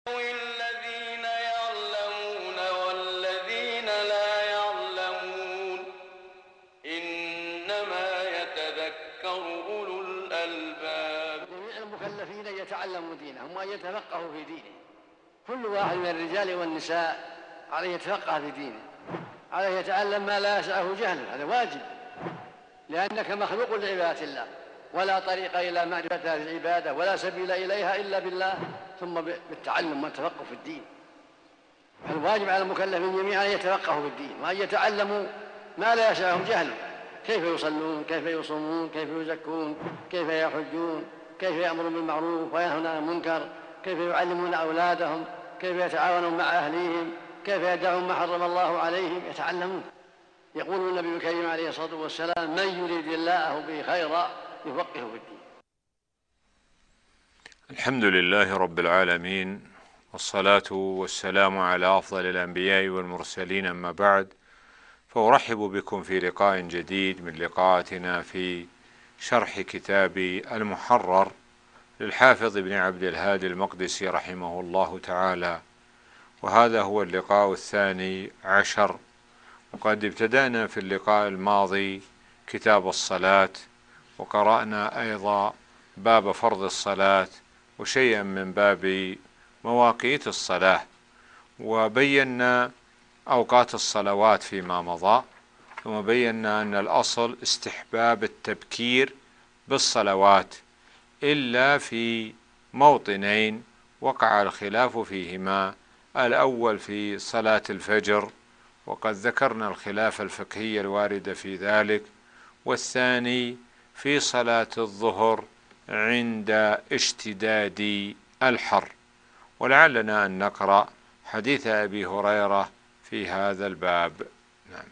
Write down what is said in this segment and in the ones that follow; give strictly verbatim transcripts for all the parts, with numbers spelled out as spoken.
الذين يعلمون والذين لا يعلمون إنما يتذكر أولو الألباب. جميع المكلفين أن يتعلموا دينهم وأن يتفقهوا في دينه. كل واحد من الرجال والنساء عليه يتفقه في دينه، عليه يتعلم ما لا يسعه جهله، هذا واجب، لأنك مخلوق لعبادة الله، ولا طريق إلى معرفة هذه العبادة ولا سبيل إليها إلا بالله، ثم بالتعلم والتفقه في الدين. الواجب على المكلفين جميعا أن يتفقهوا في الدين وأن يتعلموا ما لا يسعهم جهله، كيف يصلون، كيف يصومون، كيف يزكون، كيف يحجون، كيف يأمرون بالمعروف وينهون عن المنكر، كيف يعلمون أولادهم، كيف يتعاونون مع أهليهم، كيف يدعون ما حرم الله عليهم، يتعلمون. يقول النبي الكريم عليه الصلاة والسلام: من يريد الله به خيرا يفقهه في الدين. الحمد لله رب العالمين، والصلاة والسلام على أفضل الأنبياء والمرسلين، أما بعد، فأرحب بكم في لقاء جديد من لقاءاتنا في شرح كتاب المحرر للحافظ ابن عبد الهادي المقدسي رحمه الله تعالى، وهذا هو اللقاء الثاني عشر. وقد ابتدأنا في اللقاء الماضي كتاب الصلاة، وقرأنا أيضا باب فرض الصلاة وشيئا من باب مواقيت الصلاة، وبينا أوقات الصلوات فيما مضى، ثم بينا أن الأصل استحباب التبكير بالصلوات إلا في موطنين وقع الخلاف فيهما: الأول في صلاة الفجر، وقد ذكرنا الخلاف الفقهي الوارد في ذلك، والثاني في صلاة الظهر عند اشتداد الحر. ولعلنا أن نقرأ حديث أبي هريرة في هذا الباب. نعم.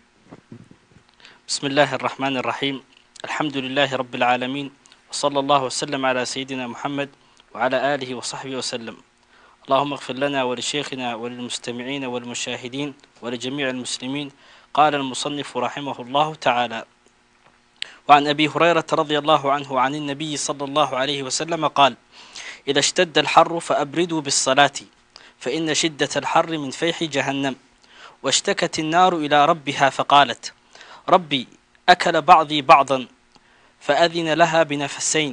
بسم الله الرحمن الرحيم. الحمد لله رب العالمين، وصلى الله وسلم على سيدنا محمد وعلى آله وصحبه وسلم. اللهم اغفر لنا ولشيخنا وللمستمعين والمشاهدين ولجميع المسلمين. قال المصنف رحمه الله تعالى: وعن أبي هريرة رضي الله عنه عن النبي صلى الله عليه وسلم قال: إذا اشتد الحر فأبردوا بالصلاة، فإن شدة الحر من فيح جهنم. واشتكت النار إلى ربها فقالت: ربي أكل بعضي بعضا، فأذن لها بنفسين،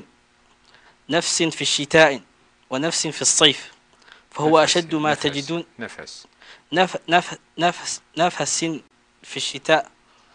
نفس في الشتاء ونفس في الصيف، فهو نفس أشد ما نفس تجدون نفس نف نف نفس نفس في الشتاء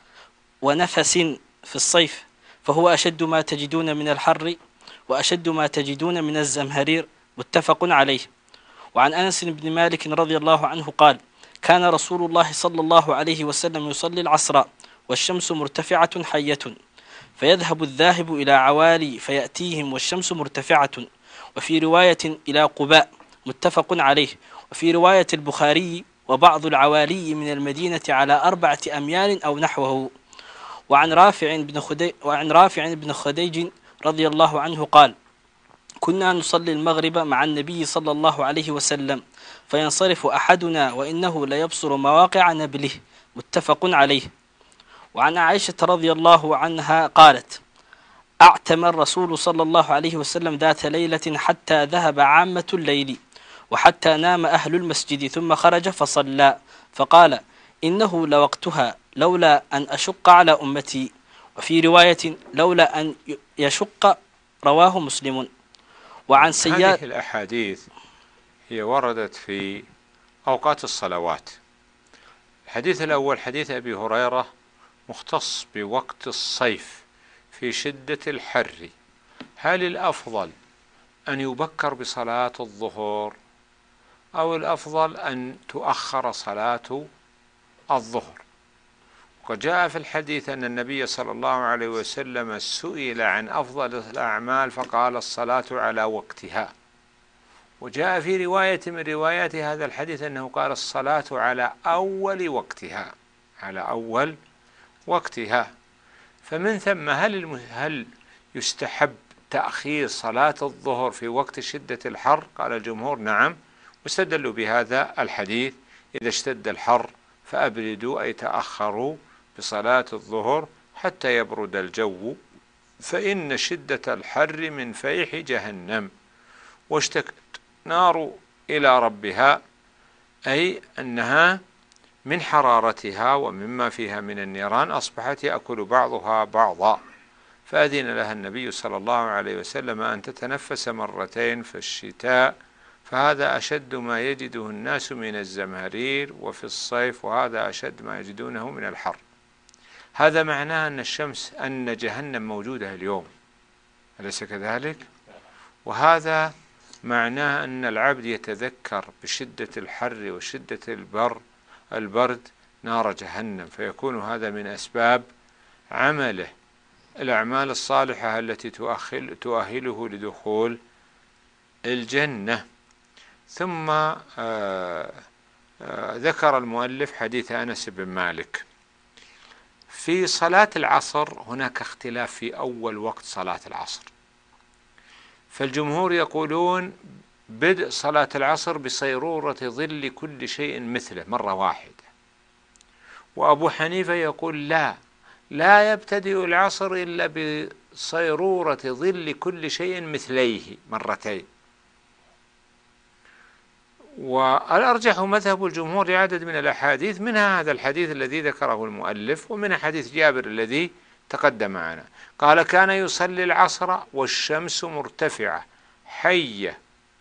ونفس في الصيف، فهو أشد ما تجدون من الحر وأشد ما تجدون من الزمهرير. متفق عليه. وعن أنس بن مالك رضي الله عنه قال: كان رسول الله صلى الله عليه وسلم يصلي العصر والشمس مرتفعة حية، فيذهب الذاهب إلى عوالي فيأتيهم والشمس مرتفعة. وفي رواية إلى قباء. متفق عليه. وفي رواية البخاري: وبعض العوالي من المدينة على أربعة أميال أو نحوه. وعن رافع بن خديج وعن رافع بن خديج رضي الله عنه قال: كنا نصلي المغرب مع النبي صلى الله عليه وسلم، فينصرف أحدنا وإنه ليبصر مواقع نبله. متفق عليه. وعن عائشة رضي الله عنها قالت: أعتم الرسول صلى الله عليه وسلم ذات ليلة حتى ذهب عامة الليل، وحتى نام أهل المسجد، ثم خرج فصلى، فقال: إنه لوقتها لولا أن أشق على أمتي. وفي رواية: لولا أن يشق. رواه مسلم. وعن سياد هذه الأحاديث هي وردت في أوقات الصلوات. الحديث الأول حديث أبي هريرة مختص بوقت الصيف في شدة الحر. هل الأفضل أن يبكر بصلاة الظهر أو الأفضل أن تؤخر صلاة الظهر؟ وقد جاء في الحديث أن النبي صلى الله عليه وسلم سئل عن أفضل الأعمال فقال: الصلاة على وقتها. وجاء في رواية من روايات هذا الحديث أنه قال: الصلاة على أول وقتها، على أول وقتها. فمن ثم هل هل يستحب تأخير صلاة الظهر في وقت شدة الحر؟ قال الجمهور: نعم، واستدلوا بهذا الحديث: إذا اشتد الحر فأبردوا، أي تأخروا بصلاة الظهر حتى يبرد الجو، فإن شدة الحر من فيح جهنم. واشتكت نار إلى ربها، أي أنها من حرارتها ومما فيها من النيران أصبحت يأكل بعضها بعضا، فأذن لها النبي صلى الله عليه وسلم أن تتنفس مرتين في الشتاء، فهذا أشد ما يجده الناس من الزمهرير، وفي الصيف وهذا أشد ما يجدونه من الحر. هذا معناه أن الشمس أن جهنم موجودة اليوم، أليس كذلك؟ وهذا معناه أن العبد يتذكر بشدة الحر وشدة البر البرد نار جهنم، فيكون هذا من أسباب عمله الأعمال الصالحة التي تؤهل تؤهله لدخول الجنة. ثم آآ آآ ذكر المؤلف حديث أنس بن مالك. في صلاة العصر هناك اختلاف في أول وقت صلاة العصر، فالجمهور يقولون بدء صلاة العصر بصيرورة ظل كل شيء مثله مرة واحدة، وأبو حنيفة يقول لا لا يبتدئ العصر إلا بصيرورة ظل كل شيء مثليه مرتين. والأرجح مذهب الجمهور لعدد من الأحاديث، منها هذا الحديث الذي ذكره المؤلف، ومنها حديث جابر الذي تقدم معنا. قال كان يصلي العصر والشمس مرتفعة حية،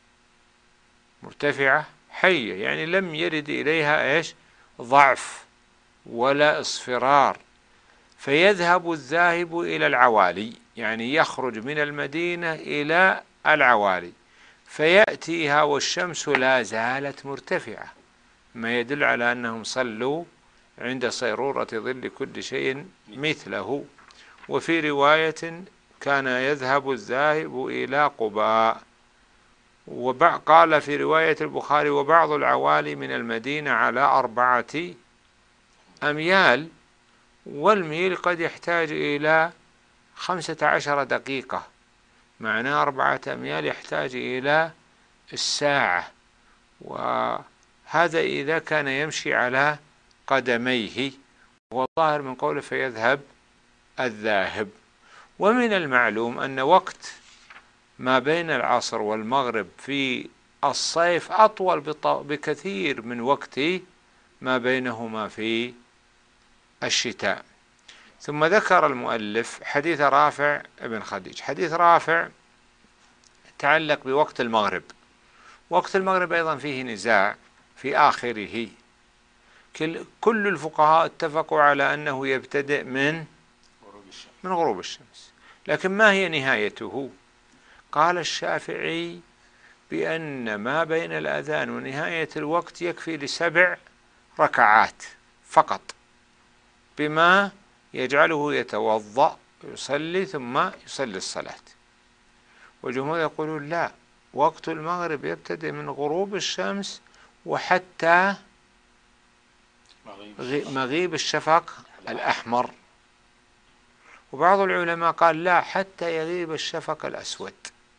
مرتفعة حية يعني لم يرد إليها إيش ضعف ولا اصفرار، فيذهب الذاهب إلى العوالي، يعني يخرج من المدينة إلى العوالي فيأتيها والشمس لا زالت مرتفعة، ما يدل على أنهم صلوا عند صيرورة ظل كل شيء مثله. وفي رواية كان يذهب الذاهب إلى قباء، وقال في رواية البخاري وبعض العوالي من المدينة على أربعة أميال، والميل قد يحتاج إلى خمسة عشر دقيقة، معناه أربعة أميال يحتاج إلى الساعة، وهذا إذا كان يمشي على قدميه، وهو ظاهر من قوله فيذهب الذاهب. ومن المعلوم أن وقت ما بين العصر والمغرب في الصيف أطول بكثير من وقت ما بينهما في الشتاء. ثم ذكر المؤلف حديث رافع بن خديج. حديث رافع تعلق بوقت المغرب. وقت المغرب أيضا فيه نزاع في آخره، كل الفقهاء اتفقوا على أنه يبتدئ من من غروب الشمس، لكن ما هي نهايته؟ قال الشافعي بأن ما بين الأذان ونهاية الوقت يكفي لسبع ركعات فقط، بما يجعله يتوضأ ويصلي ثم يصلي الصلاة. والجمهور يقولون لا، وقت المغرب يبتدئ من غروب الشمس وحتى مغيب الشفق الأحمر. وبعض العلماء قال لا، حتى يغيب الشفق الأسود،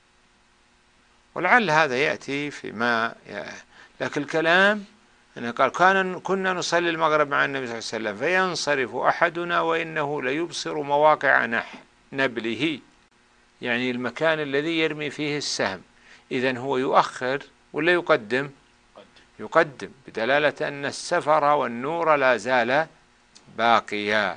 ولعل هذا يأتي فيما يعني. لكن الكلام أنه قال كان كنا نصلي المغرب مع النبي صلى الله عليه وسلم فينصرف أحدنا وإنه ليبصر مواقع نح نبله، يعني المكان الذي يرمي فيه السهم. إذن هو يؤخر ولا يقدم؟ يقدم، بدلالة أن السفر والنور لا زال باقيا.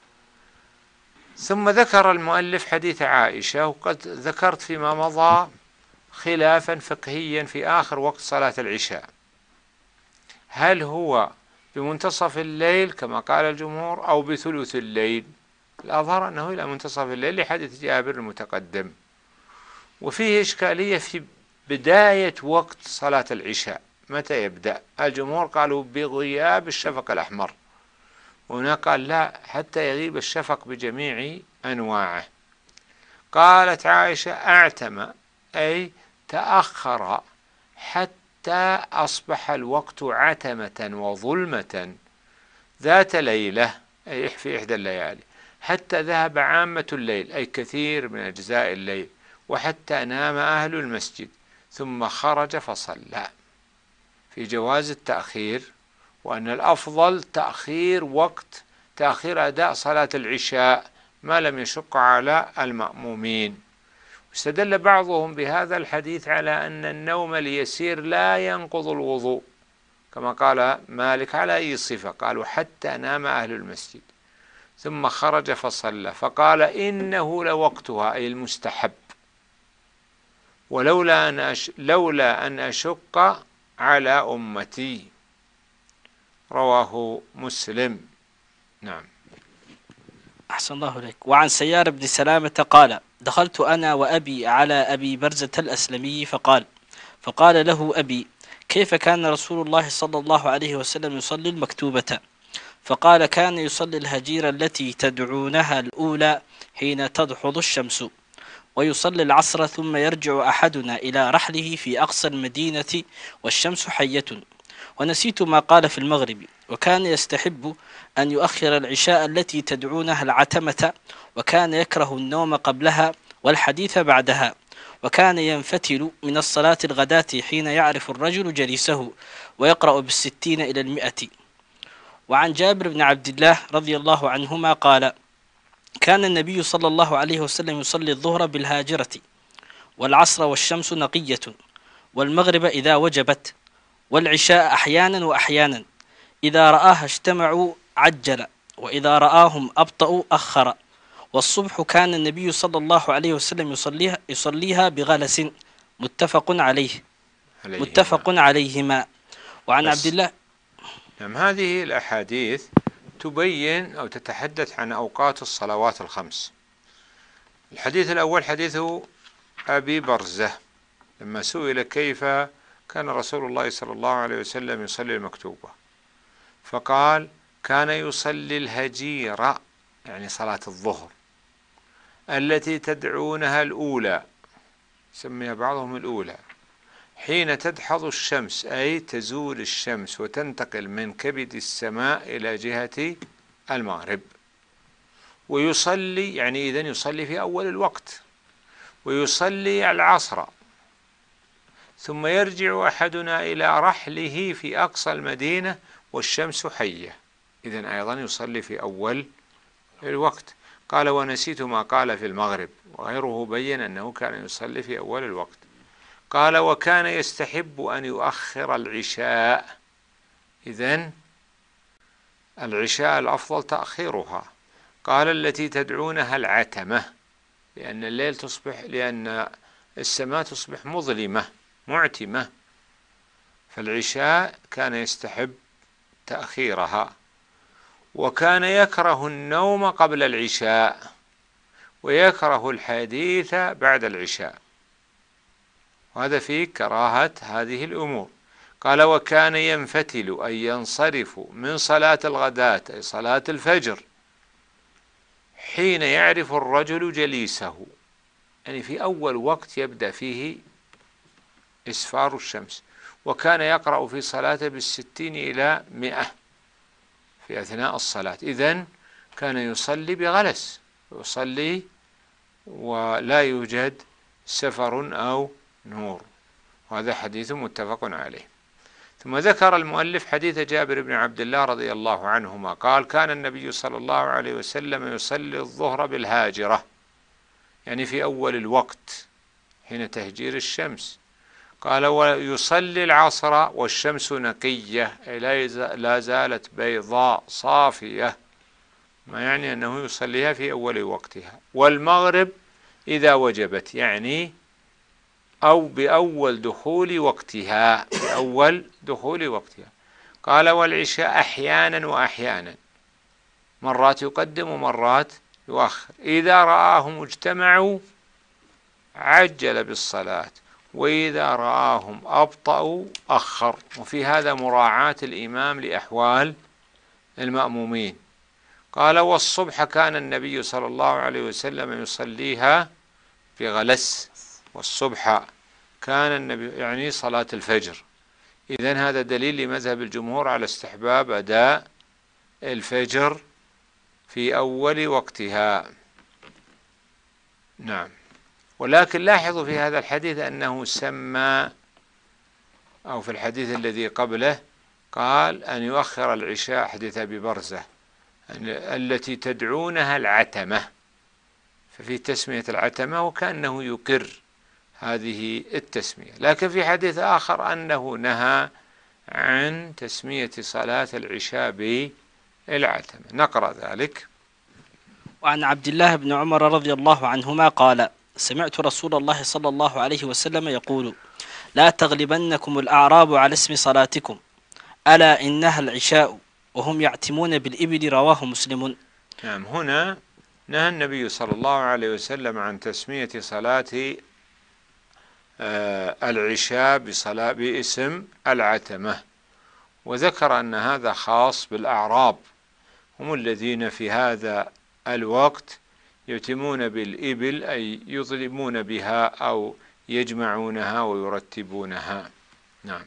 ثم ذكر المؤلف حديث عائشة، وقد ذكرت فيما مضى خلافا فقهيا في آخر وقت صلاة العشاء، هل هو بمنتصف الليل كما قال الجمهور أو بثلث الليل؟ الأظهر أنه إلى منتصف الليل لحديث جابر المتقدم. وفيه إشكالية في بداية وقت صلاة العشاء، متى يبدأ؟ الجمهور قالوا بغياب الشفق الأحمر، وهناك قال لا، حتى يغيب الشفق بجميع أنواعه. قالت عائشة اعتم، أي تأخر حتى أصبح الوقت عتمة وظلمة ذات ليلة، أي في إحدى الليالي، حتى ذهب عامة الليل، أي كثير من أجزاء الليل، وحتى نام أهل المسجد، ثم خرج فصلى. في جواز التأخير، وأن الأفضل تأخير وقت تأخير أداء صلاة العشاء ما لم يشق على المأمومين. استدل بعضهم بهذا الحديث على أن النوم اليسير لا ينقض الوضوء، كما قال مالك على أي صفة؟ قالوا حتى نام أهل المسجد ثم خرج فصلى، فقال إنه لوقتها أي المستحب، ولولا أن أش... لولا أن أشق على أمتي. رواه مسلم. نعم. أحسن الله إليك. وعن سيار بن سلامة قال: دخلت أنا وأبي على أبي برزة الأسلمي فقال فقال له أبي: كيف كان رسول الله صلى الله عليه وسلم يصلي المكتوبة؟ فقال: كان يصلي الهجيرة التي تدعونها الأولى حين تدحض الشمس، ويصلي العصر، ثم يرجع أحدنا إلى رحله في أقصى المدينة والشمس حية. ونسيت ما قال في المغرب. وكان يستحب أن يؤخر العشاء التي تدعونها العتمة، وكان يكره النوم قبلها والحديث بعدها، وكان ينفتل من الصلاة الغداة حين يعرف الرجل جليسه، ويقرأ بالستين إلى المئة. وعن جابر بن عبد الله رضي الله عنهما قال: كان النبي صلى الله عليه وسلم يصلي الظهر بالهاجرة، والعصر والشمس نقية، والمغرب إذا وجبت، والعشاء أحيانا وأحيانا. إذا رآها اجتمعوا عجل، وإذا رآهم أبطأوا أخر. والصبح كان النبي صلى الله عليه وسلم يصليها, يصليها بغلس. متفق عليه عليهما. متفق عليهما. وعن عبد الله. نعم. هذه الأحاديث تبين أو تتحدث عن أوقات الصلوات الخمس. الحديث الأول حديث أبي برزة لما سئل كيف كان رسول الله صلى الله عليه وسلم يصلي المكتوبة، فقال: كان يصلي الهجيرة، يعني صلاة الظهر، التي تدعونها الأولى، سميها بعضهم الأولى، حين تدحض الشمس، أي تزول الشمس وتنتقل من كبد السماء إلى جهة المغرب. ويصلي، يعني إذن يصلي في أول الوقت، ويصلي العصر، ثم يرجع أحدنا إلى رحله في أقصى المدينة والشمس حية. إذن أيضا يصلي في أول الوقت. قال: ونسيت ما قال في المغرب، وغيره بين أنه كان يصلي في أول الوقت. قال: وكان يستحب أن يؤخر العشاء. إذن العشاء الأفضل تأخيرها. قال: التي تدعونها العتمة، لأن الليل تصبح لأن السماء تصبح مظلمة معتمة، فالعشاء كان يستحب تأخيرها. وكان يكره النوم قبل العشاء، ويكره الحديث بعد العشاء، وهذا فيه كراهة هذه الأمور. قال: وكان ينفتل أي ينصرف من صلاة الغداة أي صلاة الفجر حين يعرف الرجل جليسه، يعني في أول وقت يبدأ فيه إسفار الشمس. وكان يقرأ في صلاته بالستين إلى مئة في أثناء الصلاة. إذن كان يصلي بغلس، يصلي ولا يوجد سفر أو نور. وهذا حديث متفق عليه. ثم ذكر المؤلف حديث جابر بن عبد الله رضي الله عنهما قال: كان النبي صلى الله عليه وسلم يصلي الظهر بالهاجرة، يعني في أول الوقت حين تهجير الشمس. قال: ويصلي العصر والشمس نقية، أي لا زالت بيضاء صافية، ما يعني أنه يصليها في أول وقتها. والمغرب إذا وجبت، يعني أو بأول دخول وقتها، بأول دخول وقتها. قال: والعشاء أحيانا وأحيانا، مرات يقدم ومرات يؤخر. إذا رآهم اجتمعوا عجل بالصلاة، وإذا رآهم أبطأوا أخر. وفي هذا مراعاة الإمام لأحوال المأمومين. قال: والصبح كان النبي صلى الله عليه وسلم يصليها بغلس. والصبح كان النبي، يعني صلاة الفجر. إذن هذا دليل لمذهب الجمهور على استحباب أداء الفجر في أول وقتها. نعم. ولكن لاحظوا في هذا الحديث أنه سمى، أو في الحديث الذي قبله قال أن يؤخر العشاء، حديث أبي برزة، التي تدعونها العتمة. ففي تسمية العتمة وكأنه يقر هذه التسمية. لكن في حديث آخر أنه نهى عن تسمية صلاة العشاء بالعتمة. نقرأ ذلك. وعن عبد الله بن عمر رضي الله عنهما قال: سمعت رسول الله صلى الله عليه وسلم يقول: لا تغلبنكم الأعراب على اسم صلاتكم، ألا إنها العشاء وهم يعتمون بالإبل. رواه مسلم. نعم، هنا نهى النبي صلى الله عليه وسلم عن تسمية صلاة العشاء بصلاة باسم العتمة، وذكر أن هذا خاص بالأعراب، هم الذين في هذا الوقت يتمون بالإبل، أي يظلمون بها أو يجمعونها ويرتبونها. نعم.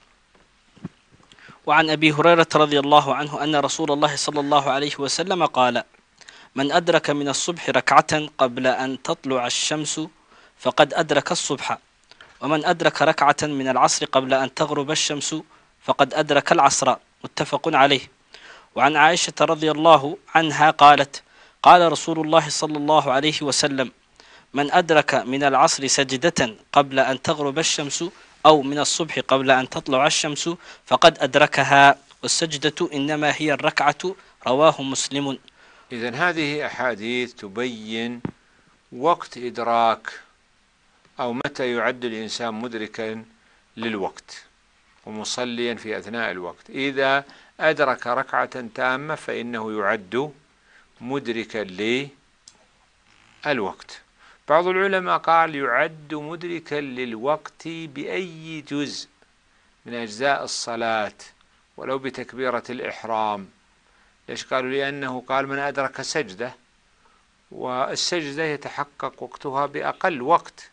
وعن أبي هريرة رضي الله عنه أن رسول الله صلى الله عليه وسلم قال: من أدرك من الصبح ركعة قبل أن تطلع الشمس فقد أدرك الصبح، ومن أدرك ركعة من العصر قبل أن تغرب الشمس فقد أدرك العصر. متفق عليه. وعن عائشة رضي الله عنها قالت: قال رسول الله صلى الله عليه وسلم: من أدرك من العصر سجدة قبل أن تغرب الشمس أو من الصبح قبل أن تطلع الشمس فقد أدركها، والسجدة إنما هي الركعة. رواه مسلم. إذن هذه أحاديث تبين وقت إدراك أو متى يعد الإنسان مدركا للوقت ومصليا في أثناء الوقت. إذا أدرك ركعة تامة فإنه يعد مدركا للوقت. بعض العلماء قال يعد مدركا للوقت بأي جزء من أجزاء الصلاة ولو بتكبيرة الإحرام. ليش قالوا؟ لأنه قال من أدرك سجدة، والسجدة يتحقق وقتها بأقل وقت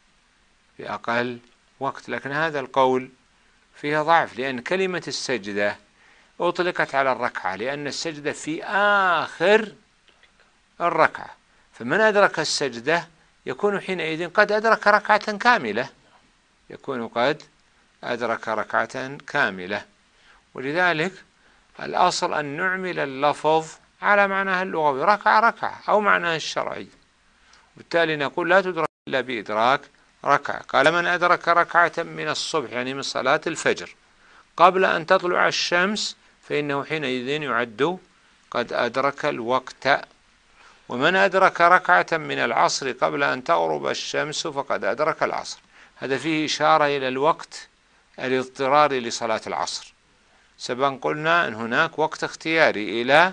بأقل وقت لكن هذا القول فيها ضعف، لأن كلمة السجدة أطلقت على الركعة، لأن السجدة في آخر الركعة، فمن أدرك السجدة يكون حينئذ قد أدرك ركعة كاملة، يكون قد أدرك ركعة كاملة. ولذلك الأصل أن نعمل اللفظ على معناه اللغوي، ركعة ركعة، أو معناه الشرعي، بالتالي نقول لا تدرك إلا بإدراك ركعة. قال من أدرك ركعة من الصبح يعني من صلاة الفجر قبل أن تطلع الشمس فإنه حينئذ يعد قد أدرك الوقت، ومن أدرك ركعة من العصر قبل أن تغرب الشمس فقد أدرك العصر. هذا فيه إشارة إلى الوقت الاضطراري لصلاة العصر. سبق قلنا أن هناك وقت اختياري إلى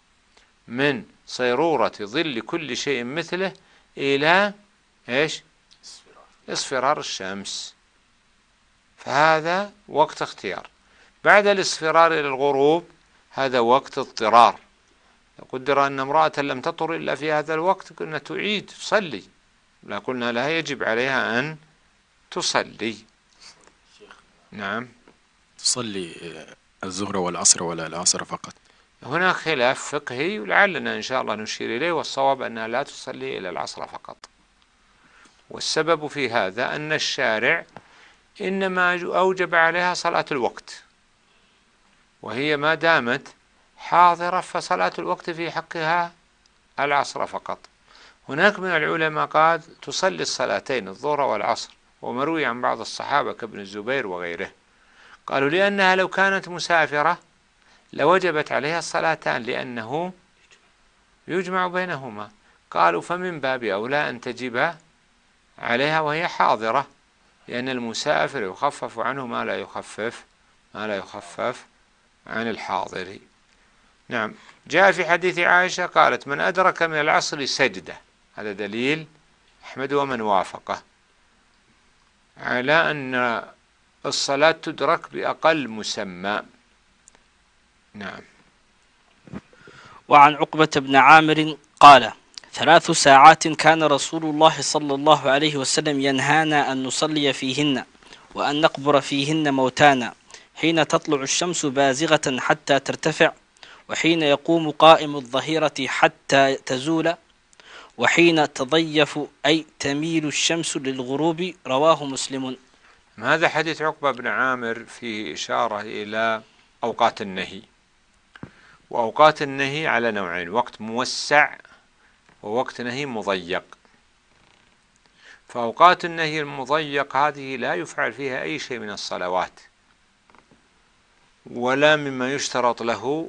من صيرورة ظل كل شيء مثله إلى إيش؟ اصفرار الشمس، فهذا وقت اختيار. بعد الاصفرار إلى الغروب هذا وقت اضطرار. لو قدر أن امرأة لم تطر إلا في هذا الوقت قلنا تعيد تصلي، لا قلنا لها يجب عليها أن تصلي. نعم. تصلي الظهر والعصر ولا العصر فقط؟ هناك خلاف فقهي ولعلنا إن شاء الله نشير إليه، والصواب أنها لا تصلي إلى العصر فقط. والسبب في هذا أن الشارع إنما أوجب عليها صلاة الوقت، وهي ما دامت حاضرة فصلاة الوقت في حقها العصر فقط. هناك من العلماء قال تصلي الصلاتين الظهر والعصر، ومروي عن بعض الصحابة كابن الزبير وغيره قالوا لأنها لو كانت مسافرة لوجبت عليها الصلاتان لأنه يجمع بينهما. قالوا فمن باب أولى أن تجب عليها وهي حاضرة، لأن المسافر يخفف عنه ما لا يخفف ما لا يخفف عن الحاضر. نعم. جاء في حديث عائشة قالت من أدرك من العصر سجدة، هذا دليل أحمد ومن وافقه على أن الصلاة تدرك بأقل مسمى. نعم. وعن عقبة بن عامر قال: ثلاث ساعات كان رسول الله صلى الله عليه وسلم ينهانا أن نصلي فيهن وأن نقبر فيهن موتانا، حين تطلع الشمس بازغة حتى ترتفع، وحين يقوم قائم الظهيرة حتى تزول، وحين تضيف أي تميل الشمس للغروب. رواه مسلم. هذا حديث عقبة بن عامر فيه إشارة إلى أوقات النهي، وأوقات النهي على نوعين: وقت موسع ووقت نهي مضيق. فأوقات النهي المضيق هذه لا يفعل فيها أي شيء من الصلوات، ولا مما يشترط له،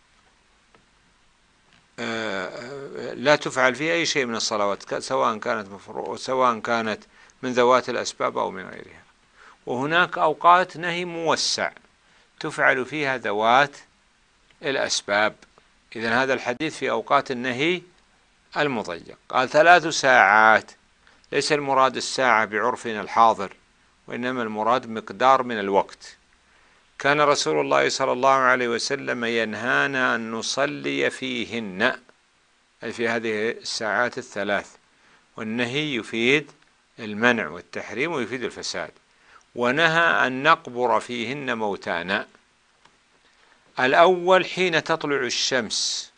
لا تفعل فيها أي شيء من الصلوات، سواء كانت مفروض سواء كانت من ذوات الأسباب أو من غيرها. وهناك أوقات نهي موسع تفعل فيها ذوات الأسباب. إذن هذا الحديث في أوقات النهي المضيق. قال ثلاث ساعات، ليس المراد الساعة بعرفنا الحاضر، وإنما المراد مقدار من الوقت. كان رسول الله صلى الله عليه وسلم ينهانا أن نصلي فيهن، أي في هذه الساعات الثلاث، والنهي يفيد المنع والتحريم ويفيد الفساد. ونهى أن نقبر فيهن موتانا. الأول حين تطلع الشمس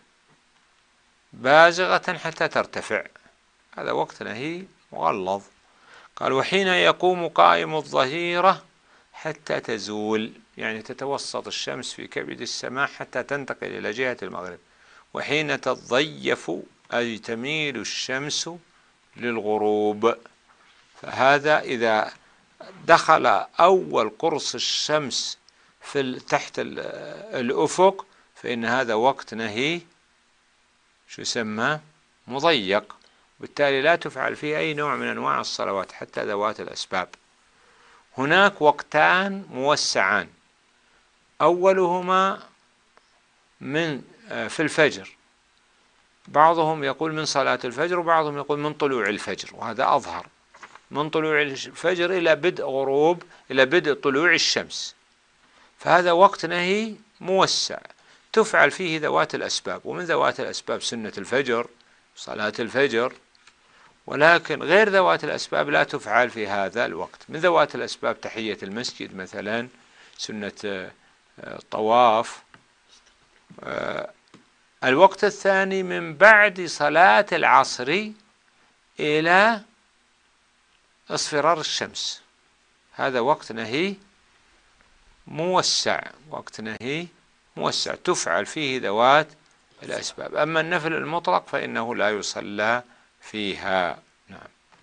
بازغة حتى ترتفع، هذا وقت نهي مغلظ. قال وحين يقوم قائم الظهيرة حتى تزول، يعني تتوسط الشمس في كبد السماء حتى تنتقل إلى جهة المغرب. وحين تضيف أي تميل الشمس للغروب. فهذا إذا دخل أول قرص الشمس في تحت الأفق فإن هذا وقت نهي شو يسمى مضيق، بالتالي لا تفعل فيه أي نوع من أنواع الصلوات حتى ذوات الأسباب. هناك وقتان موسعان، أولهما من في الفجر، بعضهم يقول من صلاة الفجر وبعضهم يقول من طلوع الفجر، وهذا أظهر، من طلوع الفجر إلى بدء غروب إلى بدء طلوع الشمس. فهذا وقت نهي موسع تفعل فيه ذوات الأسباب، ومن ذوات الأسباب سنة الفجر، صلاة الفجر، ولكن غير ذوات الأسباب لا تفعل في هذا الوقت. من ذوات الأسباب تحية المسجد مثلا، سنة الطواف. الوقت الثاني من بعد صلاة العصر إلى اصفرار الشمس، هذا وقت نهي موسع، وقت نهي موسع تفعل فيه ذوات الأسباب. أما النفل المطلق فإنه لا يصلى فيها. نعم.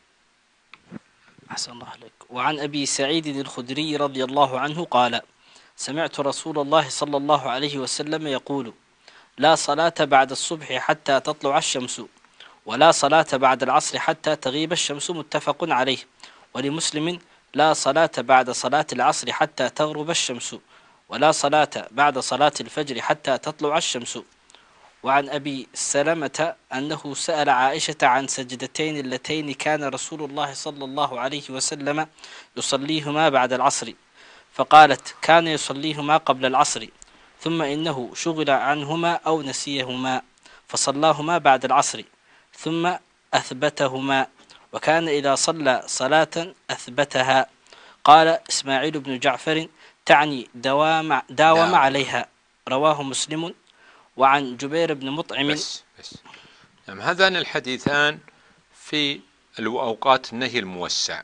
أحسن الله عليك. وعن أبي سعيد الخدري رضي الله عنه قال: سمعت رسول الله صلى الله عليه وسلم يقول: لا صلاة بعد الصبح حتى تطلع الشمس، ولا صلاة بعد العصر حتى تغيب الشمس، متفق عليه. ولمسلم: لا صلاة بعد صلاة العصر حتى تغرب الشمس، ولا صلاة بعد صلاة الفجر حتى تطلع الشمس. وعن أبي سلمة أنه سأل عائشة عن سجدتين اللتين كان رسول الله صلى الله عليه وسلم يصليهما بعد العصر، فقالت: كان يصليهما قبل العصر، ثم إنه شغل عنهما أو نسيهما فصلاهما بعد العصر، ثم أثبتهما، وكان إذا صلى صلاة أثبتها. قال إسماعيل بن جعفر: تعني دوام, داوم عليها. رواه مسلم. وعن جبير بن مطعم. بس بس. نعم، هذان الحديثان في الأوقات النهي الموسع.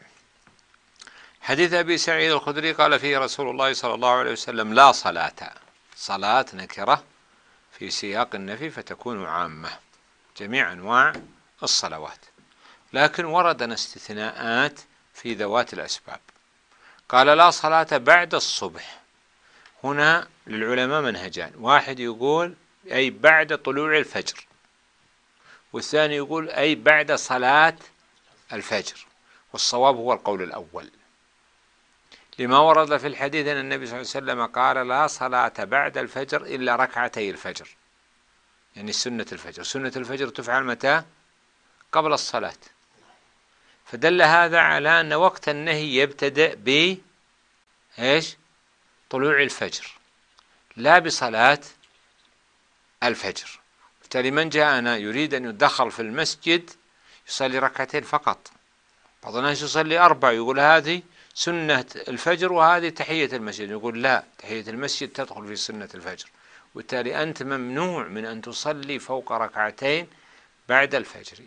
حديث أبي سعيد الخدري قال فيه رسول الله صلى الله عليه وسلم: لا صلاة، صلاة نكرة في سياق النفي فتكون عامة جميع أنواع الصلوات، لكن وردنا استثناءات في ذوات الأسباب. قال: لا صلاة بعد الصبح. هنا للعلماء منهجان، واحد يقول أي بعد طلوع الفجر، والثاني يقول أي بعد صلاة الفجر، والصواب هو القول الأول، لما ورد في الحديث أن النبي صلى الله عليه وسلم قال: لا صلاة بعد الفجر إلا ركعتي الفجر، يعني سنة الفجر. سنة الفجر تفعل متى؟ قبل الصلاة. فدل هذا على أن وقت النهي يبتدأ ب إيش؟ طلوع الفجر، لا بصلاة الفجر. بالتالي من جاءنا يريد أن يدخل في المسجد يصلي ركعتين فقط. بعض الناس يصلي أربع، يقول هذه سنة الفجر وهذه تحية المسجد، يقول لا، تحية المسجد تدخل في سنة الفجر، وبالتالي أنت ممنوع من أن تصلي فوق ركعتين بعد الفجر.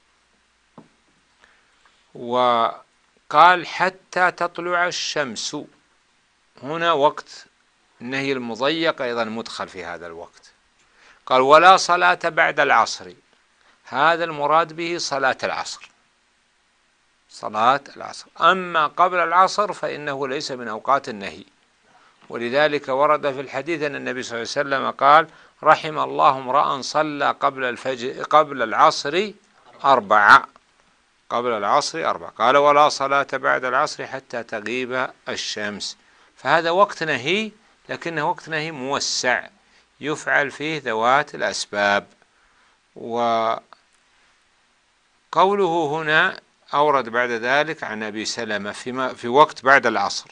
وقال: حتى تطلع الشمس، هنا وقت النهي المضيق أيضا مدخل في هذا الوقت. قال: ولا صلاة بعد العصر، هذا المراد به صلاة العصر، صلاة العصر. أما قبل العصر فإنه ليس من أوقات النهي، ولذلك ورد في الحديث أن النبي صلى الله عليه وسلم قال: رحم الله امرأ صلى قبل الفجر قبل العصر أربعة، قبل العصر أربعة، قال: ولا صلاة بعد العصر حتى تغيب الشمس. فهذا وقت نهي، لكنه وقت نهي موسع يفعل فيه ذوات الأسباب. وقوله هنا أورد بعد ذلك عن أبي سلمة في, في وقت بعد العصر.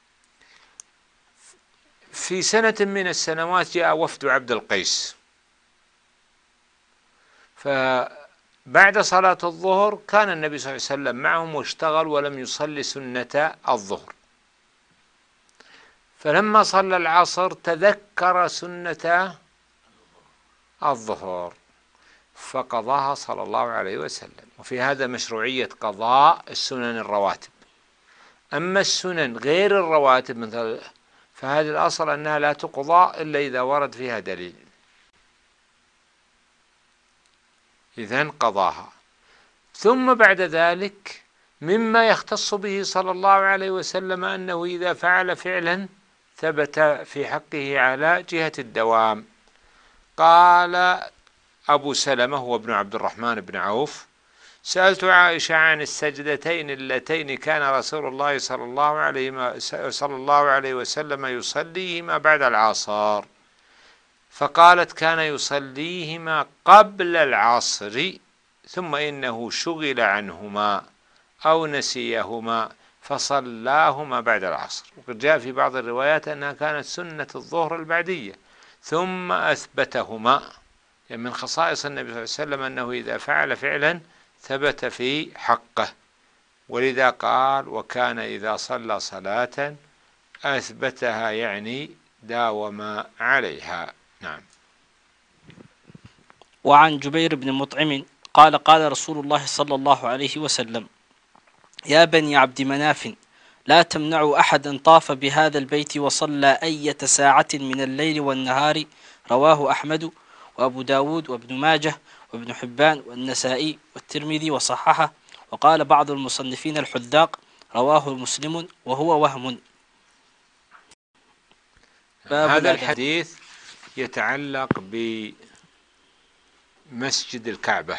في سنة من السنوات جاء وفد عبد القيس، فبعد صلاة الظهر كان النبي صلى الله عليه وسلم معهم واشتغل ولم يصلي سنة الظهر، فلما صلى العصر تذكر سنة الظهر فقضاها صلى الله عليه وسلم. وفي هذا مشروعية قضاء السنن الرواتب. أما السنن غير الرواتب مثل فهذه الأصل أنها لا تقضى إلا إذا ورد فيها دليل، إذن قضاها. ثم بعد ذلك مما يختص به صلى الله عليه وسلم أنه إذا فعل فعلا ثبت في حقه على جهة الدوام. قال أبو سلمة هو ابن عبد الرحمن بن عوف: سألت عائشة عن السجدتين اللتين كان رسول الله صلى الله عليه صلى الله عليه وسلم يصليهما بعد العصر، فقالت: كان يصليهما قبل العصر ثم إنه شغل عنهما أو نسيهما فصلاهما بعد العصر. وقد جاء في بعض الروايات أنها كانت سنة الظهر البعدية ثم أثبتهما. يعني من خصائص النبي صلى الله عليه وسلم أنه إذا فعل فعلا ثبت في حقه، ولذا قال: وكان إذا صلى صلاة أثبتها، يعني داوم عليها. نعم. وعن جبير بن مطعم قال: قال رسول الله صلى الله عليه وسلم: يا بني عبد مناف لا تمنعوا أحدا طاف بهذا البيت وصلى أية ساعة من الليل والنهار. رواه أحمد وأبو داود وابن ماجه وابن حبان والنسائي والترمذي وصححه. وقال بعض المصنفين الحذاق: رواه مسلم وهو وهم. هذا الحديث يتعلق بمسجد الكعبة.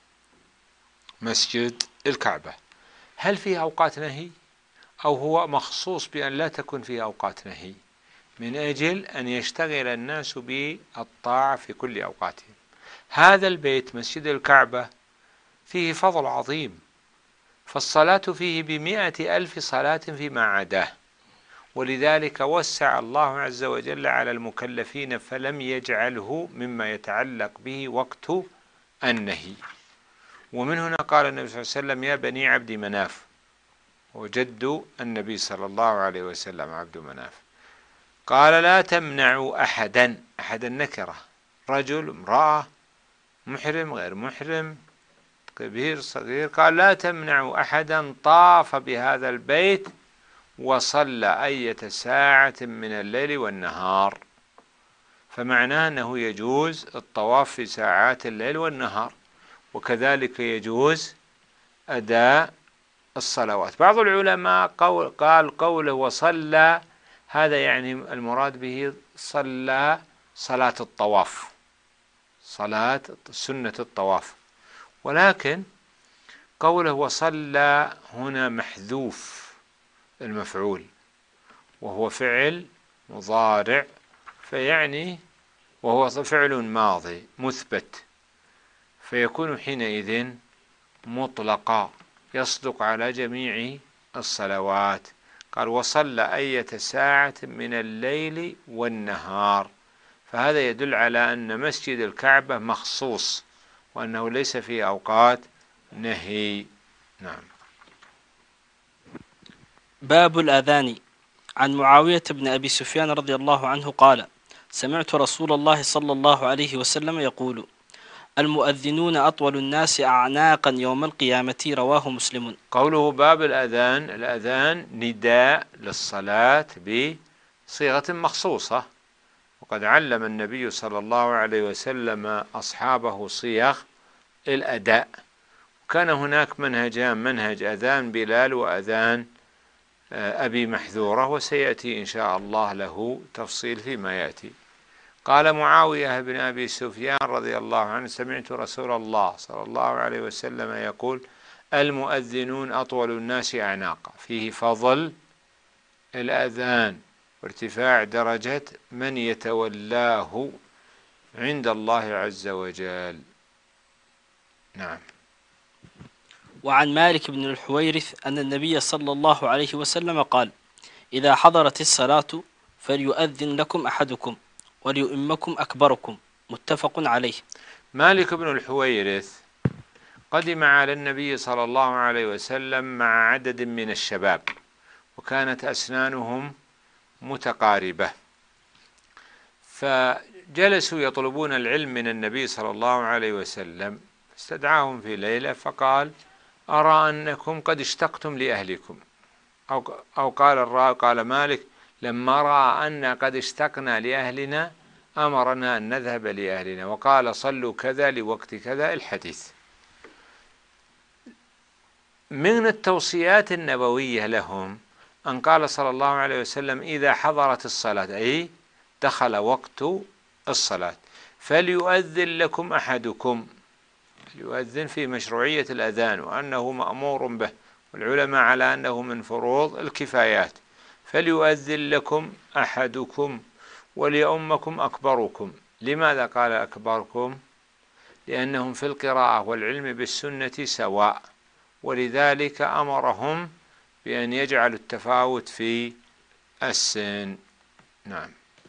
مسجد الكعبة هل فيه أوقات نهي أو هو مخصوص بأن لا تكون فيه أوقات نهي من أجل أن يشتغل الناس بالطاعة في كل أوقاتهم؟ هذا البيت مسجد الكعبة فيه فضل عظيم، فالصلاة فيه بمئة ألف صلاة فيما عداه، ولذلك وسع الله عز وجل على المكلفين فلم يجعله مما يتعلق به وقت النهي. ومن هنا قال النبي صلى الله عليه وسلم: يا بني عبد مناف، وجد النبي صلى الله عليه وسلم عبد مناف. قال: لا تمنعوا أحدا، أحدا نكرة، رجل، امرأة، محرم، غير محرم، كبير، صغير. قال: لا تمنعوا أحدا طاف بهذا البيت وصلى أية ساعة من الليل والنهار. فمعناه أنه يجوز الطواف في ساعات الليل والنهار، وكذلك يجوز أداء الصلوات. بعض العلماء قول قال قوله وصلى هذا يعني المراد به صلى صلاة الطواف، صلاة سنة الطواف، ولكن قوله وصلى هنا محذوف المفعول وهو فعل مضارع، فيعني وهو فعل ماضي مثبت، فيكون حينئذ مطلقا يصدق على جميع الصلوات. قال: وصلى أية ساعة من الليل والنهار، فهذا يدل على أن مسجد الكعبة مخصوص وأنه ليس فيه أوقات نهي. نعم. باب الأذان. عن معاوية بن أبي سفيان رضي الله عنه قال: سمعت رسول الله صلى الله عليه وسلم يقول: المؤذنون أطول الناس أعناقا يوم القيامة. رواه مسلم. قوله باب الأذان، الأذان نداء للصلاة بصيغة مخصوصة، وقد علم النبي صلى الله عليه وسلم أصحابه صيغ الأداء. كان هناك منهجان، منهج أذان بلال وأذان أبي محذورة، وسيأتي إن شاء الله له تفصيل فيما يأتي. قال معاوية بن أبي سفيان رضي الله عنه: سمعت رسول الله صلى الله عليه وسلم يقول: المؤذنون أطول الناس أعناقا، فيه فضل الأذان وارتفاع درجة من يتولاه عند الله عز وجل. نعم. وعن مالك بن الحويرث أن النبي صلى الله عليه وسلم قال: إذا حضرت الصلاة فليؤذن لكم أحدكم وليؤمكم أكبركم، متفق عليه. مالك بن الحويرث قدم على النبي صلى الله عليه وسلم مع عدد من الشباب، وكانت أسنانهم متقاربة، فجلسوا يطلبون العلم من النبي صلى الله عليه وسلم. استدعاهم في ليلة فقال: أرى أنكم قد اشتقتم لأهلكم، أو أو قال الراوي قال مالك: لما رأى أن قد اشتقنا لأهلنا أمرنا أن نذهب لأهلنا، وقال: صلوا كذا لوقت كذا. الحديث من التوصيات النبوية لهم أن قال صلى الله عليه وسلم: إذا حضرت الصلاة، أي دخل وقت الصلاة، فليؤذن لكم أحدكم. يؤذن في مشروعية الأذان وأنه مأمور به، والعلماء على أنه من فروض الكفايات. فليؤذن لكم أحدكم وليؤمكم أكبركم. لماذا قال أكبركم؟ لأنهم في القراءة والعلم بالسنة سواء، ولذلك أمرهم بأن يجعلوا التفاوت في السن. نعم.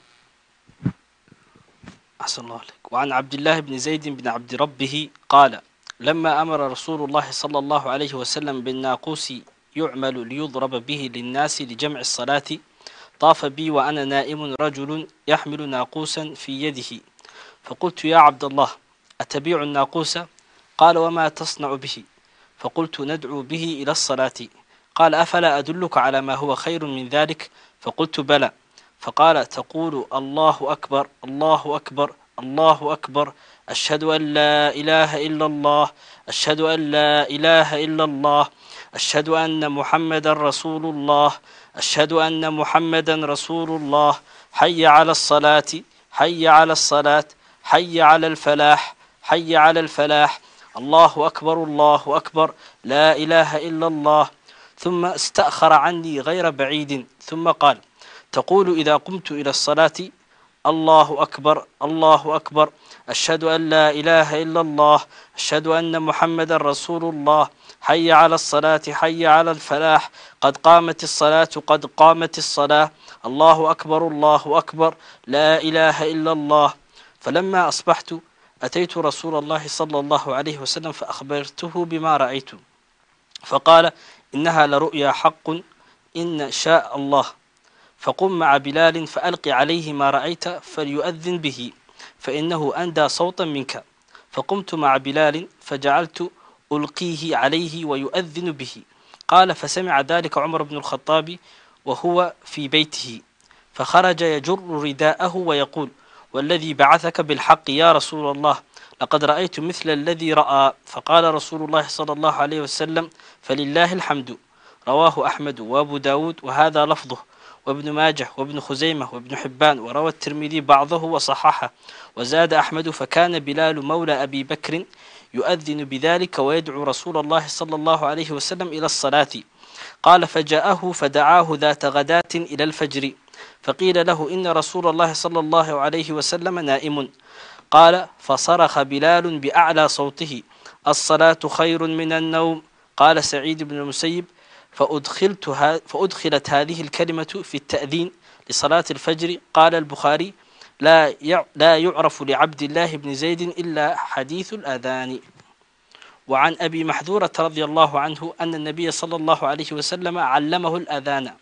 أحسن الله عليك. وعن عبد الله بن زيد بن عبد ربه قال: لما أمر رسول الله صلى الله عليه وسلم بالناقوس يعمل ليضرب به للناس لجمع الصلاة، طاف بي وأنا نائم رجل يحمل ناقوسا في يده، فقلت: يا عبد الله، أتبيع الناقوس؟ قال: وما تصنع به؟ فقلت: ندعو به إلى الصلاة. قال: أفلا أدلك على ما هو خير من ذلك؟ فقلت: بلى. فقال: تقول: الله أكبر، الله أكبر، الله أكبر، أشهد أن لا إله إلا الله، أشهد أن لا إله إلا الله، أشهد أن محمدا رسول الله، أشهد أن محمدا رسول الله، حي على الصلاة، حي على الصلاة، حي على الفلاح، حي على الفلاح، الله أكبر، الله أكبر، لا إله إلا الله. ثم استأخر عني غير بعيد ثم قال: تقول إذا قمت إلى الصلاة: الله أكبر، الله أكبر، أشهد أن لا إله إلا الله، أشهد أن محمدا رسول الله، حي على الصلاة، حي على الفلاح، قد قامت الصلاة، قد قامت الصلاة، الله أكبر، الله أكبر، لا إله إلا الله. فلما أصبحت أتيت رسول الله صلى الله عليه وسلم فأخبرته بما رأيت، فقال: إنها لرؤيا حق إن شاء الله، فقم مع بلال فألق عليه ما رأيت فليؤذن به، فإنه أندى صوتا منك. فقمت مع بلال فجعلت ألقيه عليه ويؤذن به. قال: فسمع ذلك عمر بن الخطاب وهو في بيته، فخرج يجر رداءه ويقول: والذي بعثك بالحق يا رسول الله، لقد رأيت مثل الذي رأى. فقال رسول الله صلى الله عليه وسلم: فلله الحمد. رواه أحمد وأبو داود وهذا لفظه، وابن ماجه وابن خزيمة وابن حبان، وروى الترمذي بعضه وصححه. وزاد أحمد: فكان بلال مولى أبي بكر يؤذن بذلك ويدعو رسول الله صلى الله عليه وسلم إلى الصلاة. قال: فجاءه فدعاه ذات غداة إلى الفجر، فقيل له: إن رسول الله صلى الله عليه وسلم نائم. قال: فصرخ بلال بأعلى صوته: الصلاة خير من النوم. قال سعيد بن المسيب: فأدخلت فأدخلت هذه الكلمة في التأذين لصلاة الفجر. قال البخاري: لا لا يعرف لعبد الله بن زيد إلا حديث الأذان. وعن أبي محذورة رضي الله عنه أن النبي صلى الله عليه وسلم علمه الأذان: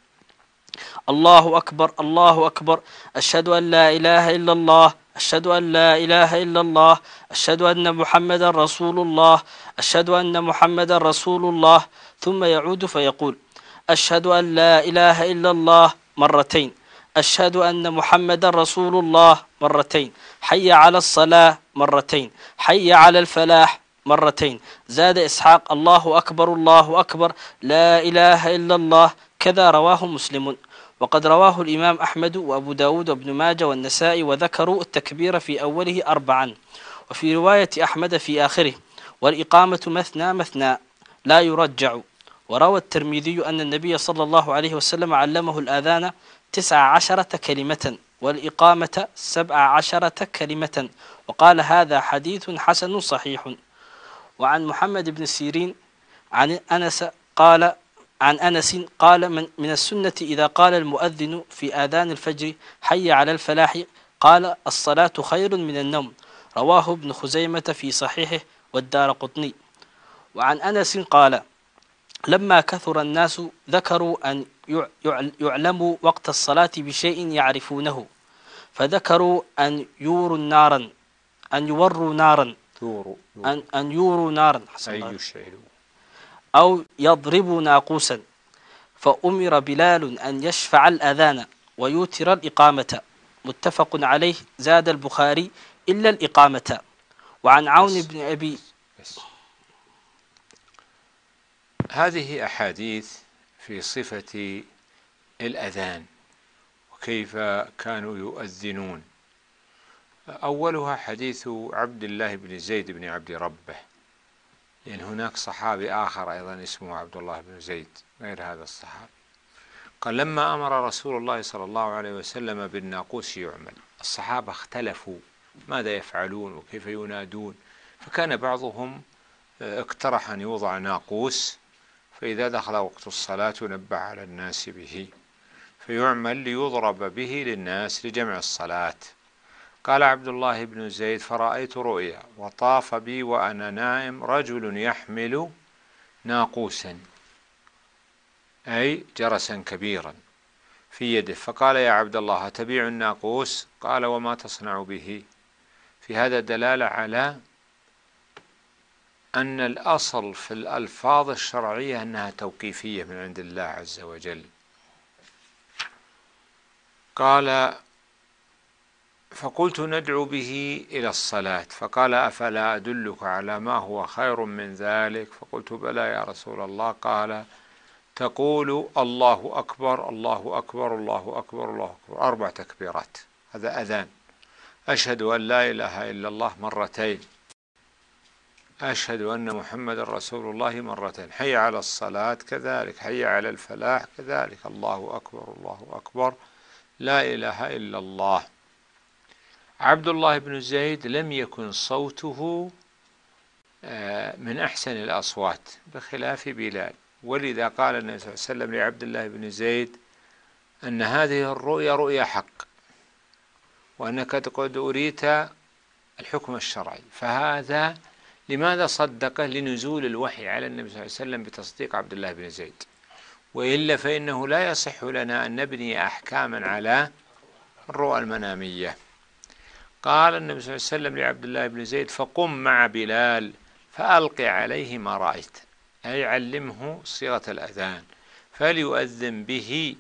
الله أكبر، الله أكبر، أشهد أن لا إله إلا الله، أشهد أن لا إله إلا الله، أشهد أن محمدا رسول الله، أشهد أن محمدا رسول الله. ثم يعود فيقول: أشهد أن لا إله إلا الله مرتين، أشهد أن محمدا رسول الله مرتين، حي على الصلاة مرتين، حي على الفلاح مرتين. زاد إسحاق: الله أكبر الله أكبر لا إله إلا الله، كذا رواه مسلم. وقد رواه الإمام أحمد وأبو داود وابن ماجه والنسائي، وذكروا التكبير في أوله أربعا، وفي رواية أحمد في آخره: والإقامة مثنى مثنى لا يرجع. وروى الترمذي أن النبي صلى الله عليه وسلم علمه الآذان تسع عشرة كلمة والإقامة سبع عشرة كلمة، وقال: هذا حديث حسن صحيح. وعن محمد بن سيرين عن أنس قال عن أنس قال: من, من السنة إذا قال المؤذن في آذان الفجر حي على الفلاح قال: الصلاة خير من النوم. رواه ابن خزيمة في صحيحه والدارقطني. وعن أنس قال: لما كثر الناس ذكروا أن يعلموا وقت الصلاة بشيء يعرفونه، فذكروا أن يوروا نارا أن يوروا نارا يورو أن, أن يوروا نارا أي يشعلوا أو يضربوا ناقوسا، فأمر بلال أن يشفع الأذان ويوتر الإقامة. متفق عليه. زاد البخاري: إلا الإقامة. وعن عون بن أبي بس. هذه أحاديث في صفة الأذان وكيف كانوا يؤذنون. أولها حديث عبد الله بن زيد بن عبد ربه، لأن هناك صحابي آخر أيضا اسمه عبد الله بن زيد غير هذا الصحابي. قال: لما أمر رسول الله صلى الله عليه وسلم بالناقوس يعمل، الصحابة اختلفوا ماذا يفعلون وكيف ينادون، فكان بعضهم اقترح أن يوضع ناقوس، فإذا دخل وقت الصلاة ينبه على الناس به فيعمل ليضرب به للناس لجمع الصلاة. قال عبد الله بن زيد: فرأيت رؤيا وطاف بي وأنا نائم رجل يحمل ناقوسا أي جرسا كبيرا في يده، فقال: يا عبد الله أتبيع الناقوس؟ قال: وما تصنع به؟ في هذا دلالة على أن الأصل في الألفاظ الشرعية أنها توقيفية من عند الله عز وجل. قال: فقلت: ندعو به إلى الصلاة. فقال: أفلا أدلك على ما هو خير من ذلك؟ فقلت: بلى يا رسول الله. قال: تقول الله أكبر الله أكبر الله أكبر الله أكبر أربع تكبيرات، هذا أذان. أشهد أن لا إله إلا الله مرتين، أشهد أن محمد رسول الله مرتين، حي على الصلاة كذلك، حي على الفلاح كذلك، الله أكبر الله أكبر لا إله إلا الله. عبد الله بن زيد لم يكن صوته من أحسن الأصوات بخلاف بلال، ولذا قال النبي صلى الله عليه وسلم لعبد الله بن زيد أن هذه الرؤيا رؤيا حق، وأنك قد أريت الحكم الشرعي. فهذا لماذا صدقه؟ لنزول الوحي على النبي صلى الله عليه وسلم بتصديق عبد الله بن زيد، وإلا فإنه لا يصح لنا أن نبني أحكاما على الرؤى المنامية. قال النبي صلى الله عليه وسلم لعبد الله بن زيد: فقم مع بلال فألقي عليه ما رأيت، أي علمه صيغة الأذان فليؤذن به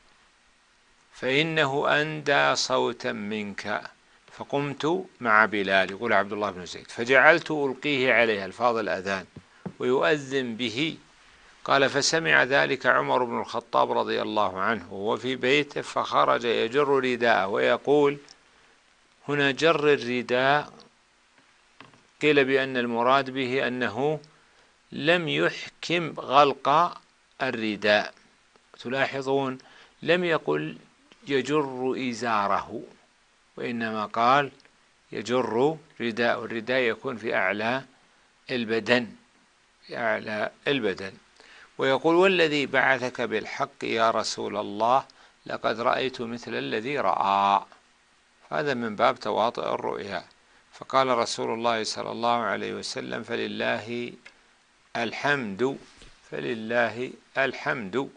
فإنه أندى صوتا منك. فقمت مع بلال، يقول عبد الله بن زيد، فجعلت ألقيه عليه ألفاظ الأذان ويؤذن به. قال: فسمع ذلك عمر بن الخطاب رضي الله عنه وهو في بيته، فخرج يجر رداءه ويقول، هنا جر الرداء قيل بأن المراد به أنه لم يحكم غلق الرداء. تلاحظون لم يقل يجر إزاره، وإنما قال يجر رداء، والرداء يكون في أعلى البدن في أعلى البدن. ويقول: والذي بعثك بالحق يا رسول الله لقد رأيت مثل الذي رأى. هذا من باب تواطؤ الرؤيا. فقال رسول الله صلى الله عليه وسلم: فلله الحمد فلله الحمد.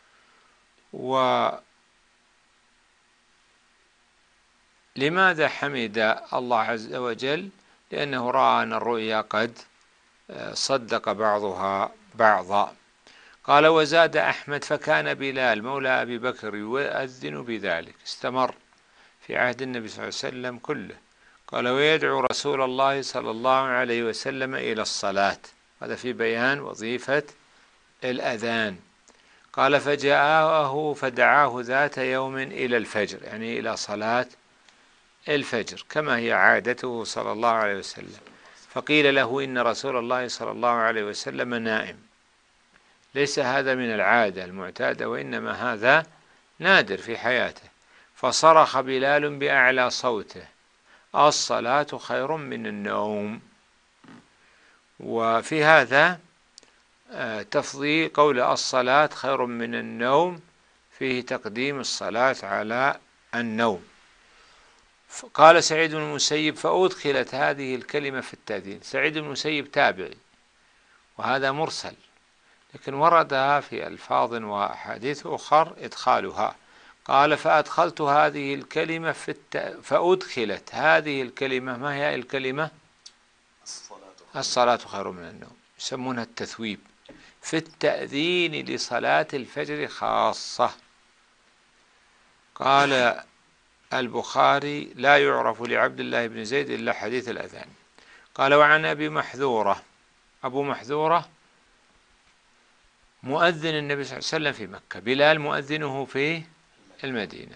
ولماذا حمد الله عز وجل؟ لأنه رأى أن الرؤيا قد صدق بعضها بعضا. قال: وزاد أحمد: فكان بلال مولى أبي بكر يؤذن بذلك، استمر في عهد النبي صلى الله عليه وسلم كله. قال ويدعو رسول الله صلى الله عليه وسلم إلى الصلاة. هذا في بيان وظيفة الأذان. قال فجاءه فدعاه ذات يوم إلى الفجر، يعني إلى صلاة الفجر كما هي عادته صلى الله عليه وسلم. فقيل له إن رسول الله صلى الله عليه وسلم نائم. ليس هذا من العادة المعتادة، وإنما هذا نادر في حياته. فصرخ بلال بأعلى صوته: الصلاة خير من النوم. وفي هذا تفضيل قول الصلاة خير من النوم، فيه تقديم الصلاة على النوم. قال سعيد بن المسيب: فأدخلت هذه الكلمة في التأذين. سعيد بن المسيب تابعي، وهذا مرسل، لكن وردها في ألفاظ وأحاديث أخر إدخالها. قال فأدخلت هذه الكلمة في الت... فأدخلت هذه الكلمة. ما هي الكلمة؟ الصلاة خير من النوم، يسمونها التثويب، في التأذين لصلاة الفجر خاصة. قال البخاري: لا يعرف لعبد الله بن زيد إلا حديث الأذان. قال وعن أبي محذورة. أبو محذورة مؤذن النبي صلى الله عليه وسلم في مكة، بلال مؤذنه في المدينة.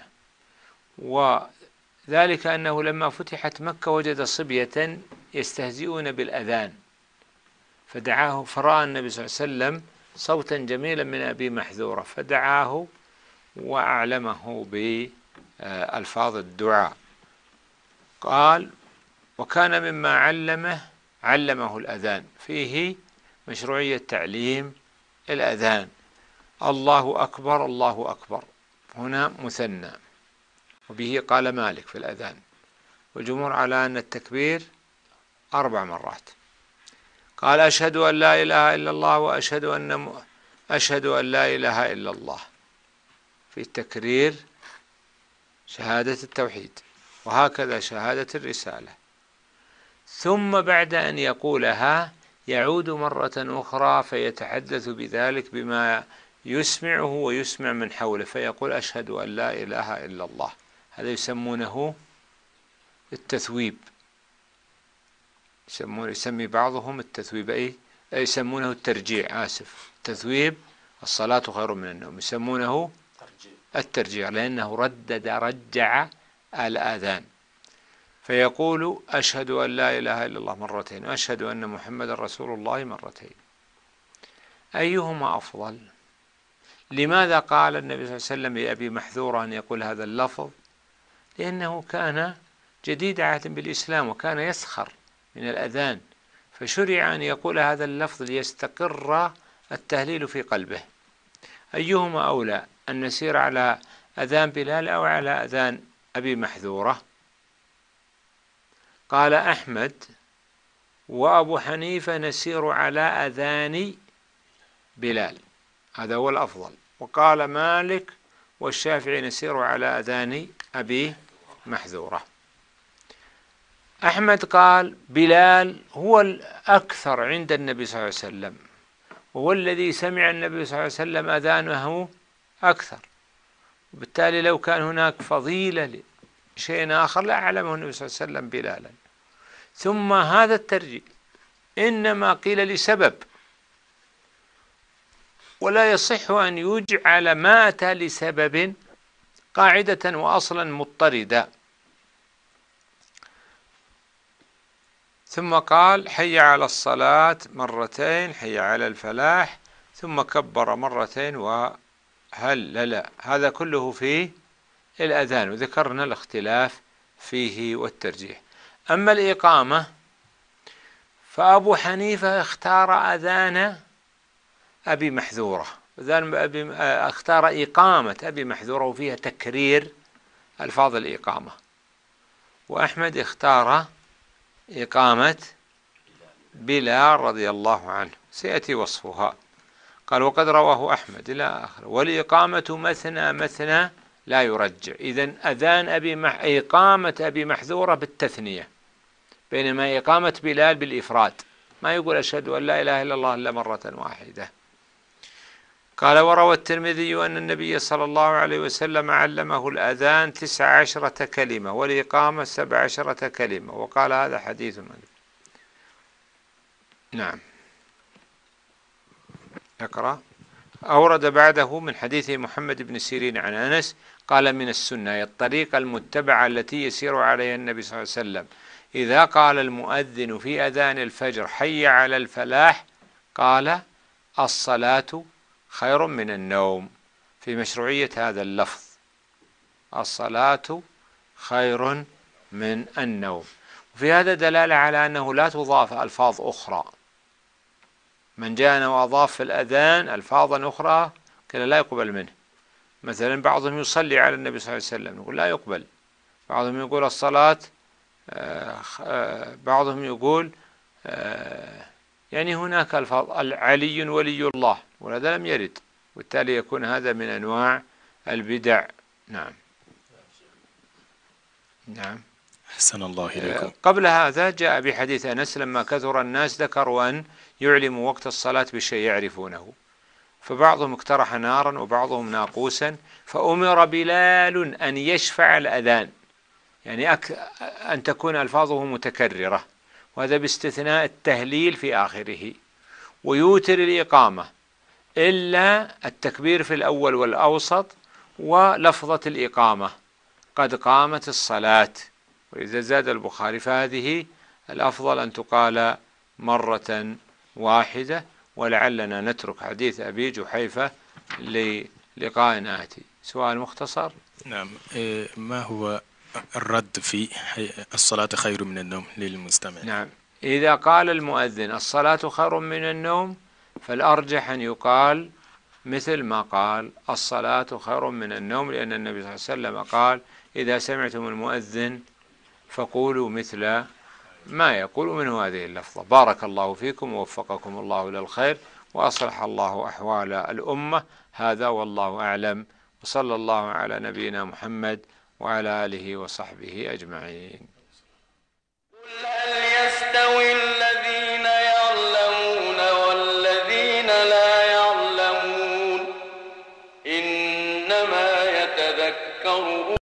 وذلك أنه لما فتحت مكة وجد صبية يستهزئون بالأذان، فدعاه، فرأى النبي صلى الله عليه وسلم صوتا جميلا من أبي محذورة، فدعاه وأعلمه بألفاظ الدعاء. قال وكان مما علمه علمه الأذان، فيه مشروعية تعليم الأذان. الله أكبر الله أكبر، هنا مثنى، وبه قال مالك في الأذان، والجمهور على أن التكبير أربع مرات. قال أشهد أن لا إله إلا الله وأشهد أن م... أشهد أن لا إله إلا الله، في التكرير شهادة التوحيد، وهكذا شهادة الرسالة. ثم بعد أن يقولها يعود مرة أخرى فيتحدث بذلك بما يسمعه ويسمع من حوله، فيقول أشهد أن لا إله إلا الله. هذا يسمونه التثويب، يسمون يسمي بعضهم التثويب أي يسمونه الترجيع، آسف، تثويب الصلاة خير من النوم، يسمونه الترجيع، لأنه ردد رجع الآذان. فيقول أشهد أن لا إله إلا الله مرتين، وأشهد أن محمد رسول الله مرتين. أيهما أفضل؟ لماذا قال النبي صلى الله عليه وسلم لأبي محذورة أن يقول هذا اللفظ؟ لأنه كان جديد عهد بالإسلام وكان يسخر من الأذان، فشرع أن يقول هذا اللفظ ليستقر التهليل في قلبه. أيهما أولى، أن نسير على أذان بلال أو على أذان أبي محذورة؟ قال أحمد وأبو حنيفة نسير على أذان بلال، هذا هو الأفضل. وقال مالك والشافعي نسير على أذان أبي محذورة. أحمد قال بلال هو الأكثر عند النبي صلى الله عليه وسلم، وهو الذي سمع النبي صلى الله عليه وسلم أذانه أكثر، وبالتالي لو كان هناك فضيلة لشيء آخر لأعلمه النبي صلى الله عليه وسلم بلالا. ثم هذا الترجيح إنما قيل لسبب، ولا يصح أن يجعل ما أتى لسبب قاعدة وأصلا مضطردة. ثم قال حي على الصلاة مرتين، حي على الفلاح، ثم كبر مرتين وهلل. هذا كله في الأذان، وذكرنا الاختلاف فيه والترجيح. أما الإقامة فأبو حنيفة اختار أذان أبي محذورة، أبي اختار إقامة أبي محذورة وفيها تكرير ألفاظ الإقامة، وأحمد اختار إقامة بلال رضي الله عنه، سيأتي وصفها. قال وقد رواه أحمد إلى آخره. والإقامة مثنى مثنى لا يرجع. إذن أذان أبي مح... إقامة أبي محذورة بالتثنية، بينما إقامة بلال بالإفراد، ما يقول أشهد أن لا إله إلا الله إلا مرة واحدة. قال وروى الترمذي أن النبي صلى الله عليه وسلم علمه الأذان تسع عشرة كلمة والإقامة سبع عشرة كلمة، وقال هذا حديث. نعم. اقرأ. أورد بعده من حديث محمد بن سيرين عن أنس قال من السنة الطريقة المتبعة التي يسير عليها النبي صلى الله عليه وسلم إذا قال المؤذن في أذان الفجر حي على الفلاح قال الصلاة خير من النوم، في مشروعية هذا اللفظ الصلاة خير من النوم. وفي هذا دلالة على أنه لا تضاف ألفاظ أخرى. من جاءنا وأضاف في الأذان ألفاظا أخرى كان لا يقبل منه. مثلا بعضهم يصلي على النبي صلى الله عليه وسلم نقول لا يقبل. بعضهم يقول الصلاة بعضهم يقول يعني هناك الفاظ علي ولي الله وهذا لم يرد، وبالتالي يكون هذا من أنواع البدع. نعم. نعم. أحسن الله إليكم. قبل هذا جاء بحديث أنس لما كثر الناس ذكروا أن يعلموا وقت الصلاة بشيء يعرفونه، فبعضهم اقترح نارا وبعضهم ناقوسا، فأمر بلال أن يشفع الأذان، يعني أك... أن تكون ألفاظه متكررة، وهذا باستثناء التهليل في آخره، ويوتر الإقامة إلا التكبير في الأول والأوسط ولفظة الإقامة قد قامت الصلاة. وإذا زاد البخاري فهذه الأفضل أن تقال مرة واحدة، ولعلنا نترك حديث أبي جحيفة للقاء آتي. سؤال مختصر. نعم. ما هو الرد في الصلاة خير من النوم للمستمع؟ نعم. إذا قال المؤذن الصلاة خير من النوم فالأرجح أن يقال مثل ما قال الصلاة خير من النوم، لأن النبي صلى الله عليه وسلم قال إذا سمعتم المؤذن فقولوا مثل ما يقول منه هذه اللفظة. بارك الله فيكم ووفقكم الله للخير وأصلح الله أحوال الأمة. هذا والله أعلم، وصلى الله على نبينا محمد وعلى آله وصحبه أجمعين. قل هل يستوي الذين يعلمون والذين لا يعلمون إنما يتذكر